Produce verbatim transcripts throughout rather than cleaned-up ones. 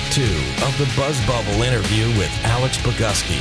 two of the Buzz Bubble interview with Alex Bogusky.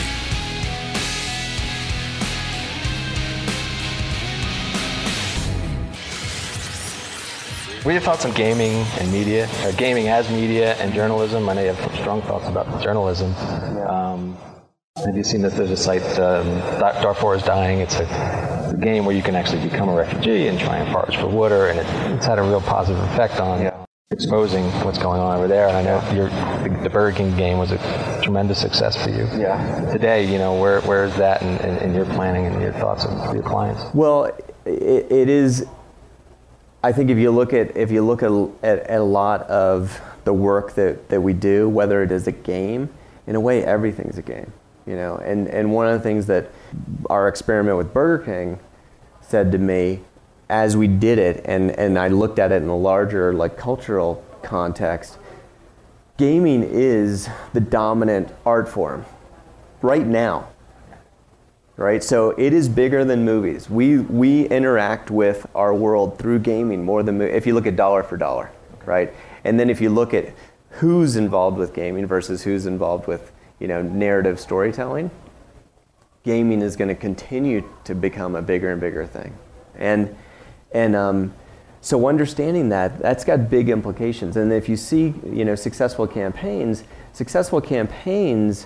What are your thoughts on gaming and media, or gaming as media and journalism? I know you have strong thoughts about journalism. Um, have you seen that there's a site, um, Darfur is Dying? It's a, a game where you can actually become a refugee and try and forage for water, and it, it's had a real positive effect on yeah. exposing what's going on over there. And I know your, the, the Burger King game was a tremendous success for you. Yeah. Today, you know, where where is that in, in, in your planning and your thoughts of your clients? Well, it, it is. I think if you look at if you look at, at, at a lot of the work that, that we do, whether it is a game, in a way everything's a game, you know. And and one of the things that our experiment with Burger King said to me, as we did it, and, and I looked at it in a larger like cultural context, gaming is the dominant art form right now. Right, so it is bigger than movies. We we interact with our world through gaming more than if you look at dollar for dollar, right? And then if you look at who's involved with gaming versus who's involved with, you know, narrative storytelling, gaming is going to continue to become a bigger and bigger thing. And and um, so understanding that, that's got big implications. And if you see, you know, successful campaigns, successful campaigns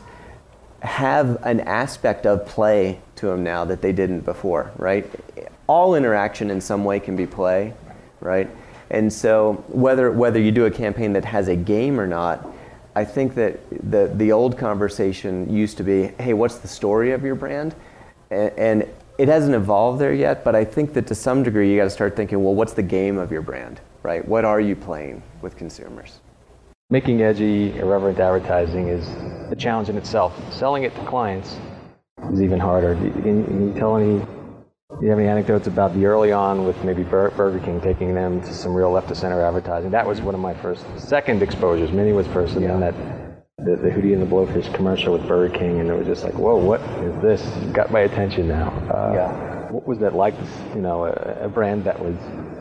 have an aspect of play to them now that they didn't before, right? All interaction in some way can be play, right? And so whether whether you do a campaign that has a game or not, I think that the the old conversation used to be, hey, what's the story of your brand? And, and it hasn't evolved there yet, but I think that to some degree you got to start thinking, well, what's the game of your brand, right? What are you playing with consumers? Making edgy, irreverent advertising is a challenge in itself. Selling it to clients is even harder. Can, can you tell any, do you have any anecdotes about the early on with maybe Burger King taking them to some real left-of-center advertising? That was one of my first, second exposures. Minnie was first, and yeah. then that, the, the Hootie and the Blowfish commercial with Burger King, and it was just like, whoa, what is this? It's got my attention now. Uh, yeah. What was that like, you know, a, a brand that was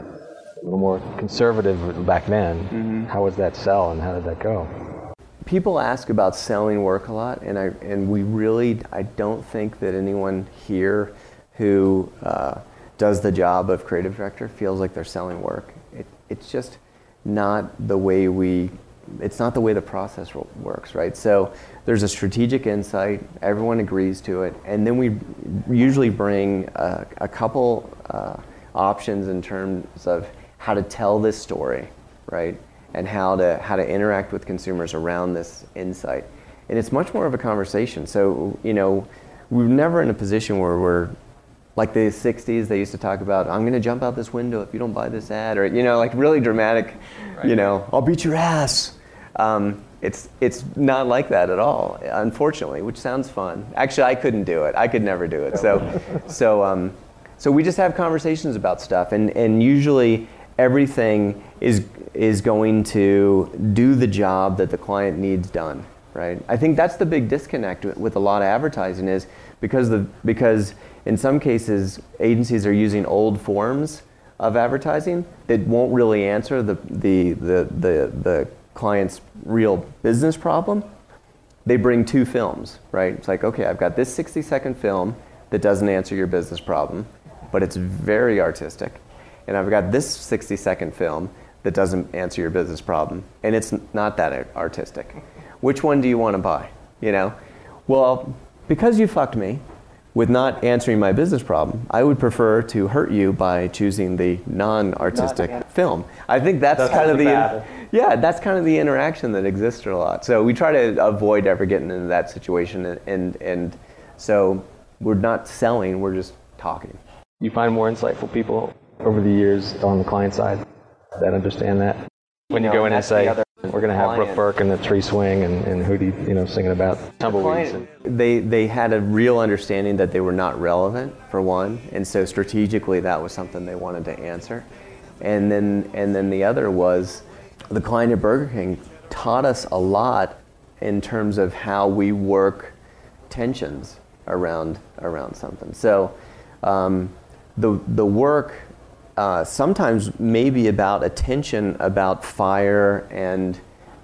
a little more conservative back then? Mm-hmm. How was that sell and how did that go? People ask about selling work a lot, and I and we really, I don't think that anyone here who uh, does the job of creative director feels like they're selling work. It, it's just not the way we, it's not the way the process works, right? So there's a strategic insight, everyone agrees to it, and then we usually bring a, a couple uh, options in terms of how to tell this story, right? And how to how to interact with consumers around this insight. And it's much more of a conversation. So, you know, we're never in a position where we're, like the sixties, they used to talk about, I'm gonna jump out this window if you don't buy this ad, or, you know, like really dramatic, right. you know, I'll beat your ass. Um, it's it's not like that at all, unfortunately, which sounds fun. Actually, I couldn't do it. I could never do it. So, so, um, so we just have conversations about stuff, and, and usually everything is is going to do the job that the client needs done, right? I think that's the big disconnect with, with a lot of advertising is because the because in some cases agencies are using old forms of advertising that won't really answer the the the the, the client's real business problem. They bring two films, right? It's like, okay, I've got this sixty second film that doesn't answer your business problem, but it's very artistic. And I've got this sixty second film that doesn't answer your business problem, and it's not that artistic. Which one do you want to buy? You know? Well, because you fucked me with not answering my business problem, I would prefer to hurt you by choosing the non-artistic not, yeah. film. I think that's, that's kind of the bad. yeah, that's kind of the interaction that exists a lot. So we try to avoid ever getting into that situation, and and, and so we're not selling, we're just talking. You find more insightful people over the years on the client side that understand that? When you, you know, go in and say, we're going to have Brooke Burke and the Tree Swing and, and Hootie, you know, singing about tumbleweeds. And they they had a real understanding that they were not relevant, for one, and so strategically that was something they wanted to answer. And then and then the other was the client at Burger King taught us a lot in terms of how we work tensions around around something. So um, the the work uh, sometimes may be about a tension about fire and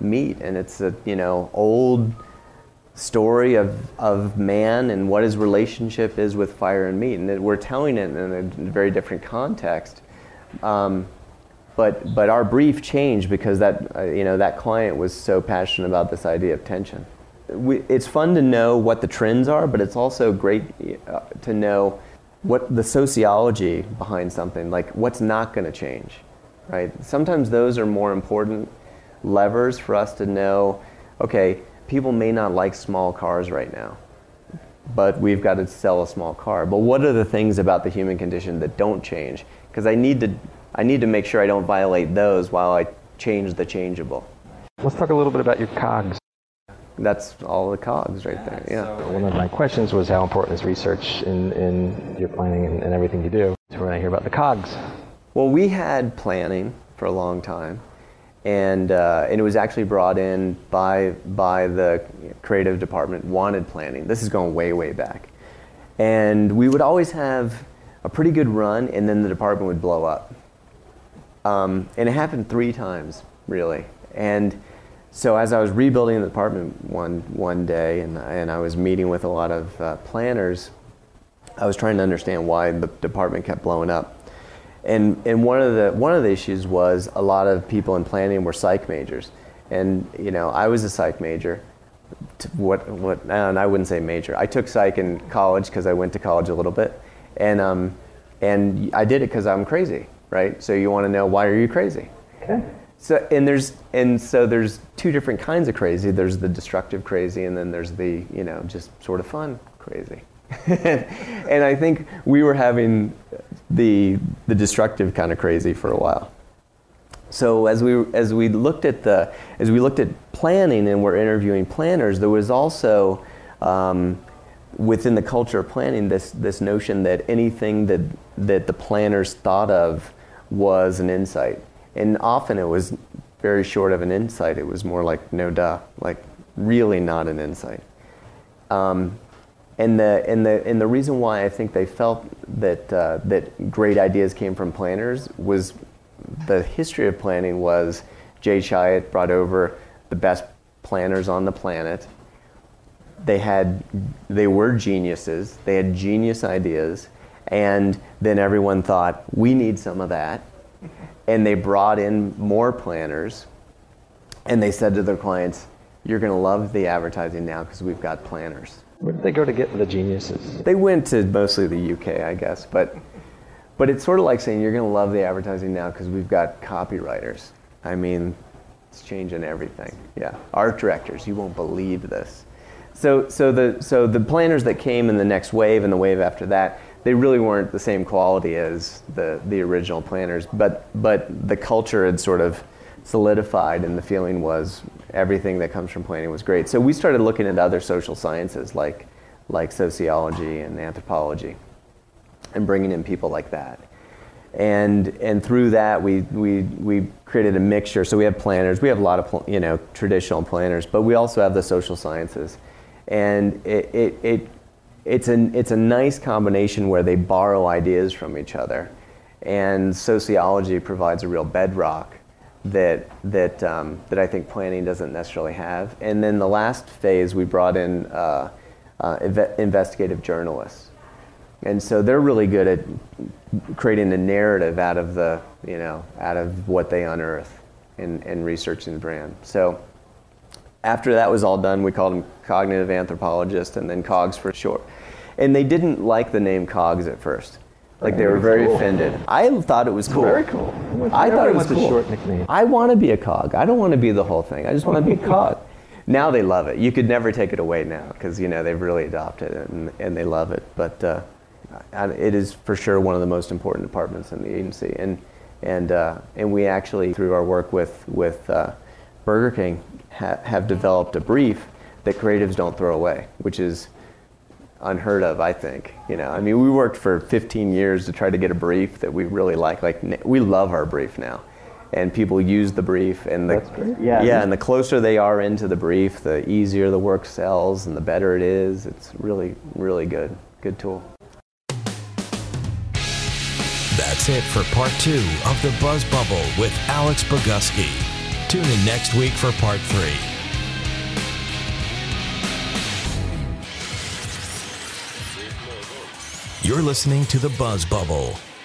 meat, and it's a you know old story of of man and what his relationship is with fire and meat, and it, we're telling it in a very different context. Um, but but our brief changed because that uh, you know that client was so passionate about this idea of tension. We, it's fun to know what the trends are, but it's also great uh, to know what the sociology behind something, like what's not going to change, right? Sometimes those are more important levers for us to know, okay, people may not like small cars right now, but we've got to sell a small car. But what are the things about the human condition that don't change? Because I need to, I need to make sure I don't violate those while I change the changeable. Let's talk a little bit about your cogs. That's all the cogs right there, yeah. So one of my questions was how important is research in, in your planning and, and everything you do. So we're going to hear about the cogs. Well, we had planning for a long time, and uh, and it was actually brought in by by the creative department, wanted planning. This is going way, way back. And we would always have a pretty good run, and then the department would blow up. Um, and it happened three times, really. And so as I was rebuilding the department one one day, and and I was meeting with a lot of uh, planners, I was trying to understand why the department kept blowing up. And and one of the one of the issues was a lot of people in planning were psych majors, and you know I was a psych major. What what? And I wouldn't say major. I took psych in college because I went to college a little bit, and um and I did it because I'm crazy, right? So you want to know, why are you crazy? Okay. So and there's and so there's two different kinds of crazy. There's the destructive crazy, and then there's the you know just sort of fun crazy. And I think we were having the the destructive kind of crazy for a while. So as we as we looked at the as we looked at planning and we're interviewing planners, there was also um, within the culture of planning this this notion that anything that that the planners thought of was an insight. And often it was very short of an insight. It was more like, no duh, like really not an insight. Um, and the and the and the reason why I think they felt that uh, that great ideas came from planners was the history of planning was Jay Chiat brought over the best planners on the planet. They had they were geniuses. They had genius ideas, and then everyone thought, we need some of that. And they brought in more planners, and they said to their clients, you're going to love the advertising now because we've got planners. Where did they go to get the geniuses? They went to mostly the U K, I guess, but but it's sort of like saying you're going to love the advertising now because we've got copywriters. I mean, it's changing everything. Yeah, art directors, you won't believe this. So so the so the planners that came in the next wave and the wave after that, they really weren't the same quality as the, the original planners, but but the culture had sort of solidified, and the feeling was everything that comes from planning was great. So we started looking at other social sciences like like sociology and anthropology, and bringing in people like that. And and through that we we we created a mixture. So we have planners, we have a lot of you know traditional planners, but we also have the social sciences, and it it. it It's a, it's a nice combination where they borrow ideas from each other, and sociology provides a real bedrock that that um, that I think planning doesn't necessarily have. And then the last phase, we brought in uh, uh, inve- investigative journalists, and so they're really good at creating a narrative out of the you know out of what they unearth in, in researching the brand. So after that was all done, we called them cognitive anthropologists, and then COGS for short. And they didn't like the name COGS at first. Like they were very cool. offended. I thought it was cool. Very cool. I thought it was cool. A short nickname. I want to be a cog. I don't want to be the whole thing. I just want to be a cog. Now they love it. You could never take it away now because you know they've really adopted it and, and they love it. But uh, it is for sure one of the most important departments in the agency. And and uh, and we actually, through our work with with uh, Burger King, ha- have developed a brief that creatives don't throw away, which is unheard of, I think. You know, I mean, we worked for fifteen years to try to get a brief that we really like. Like, we love our brief now, and people use the brief. And the, That's great. Yeah, yeah, and the closer they are into the brief, the easier the work sells, and the better it is. It's really, really good. Good tool. That's it for part two of The Buzz Bubble with Alex Bogusky. Tune in next week for part three. You're listening to The Buzz Bubble.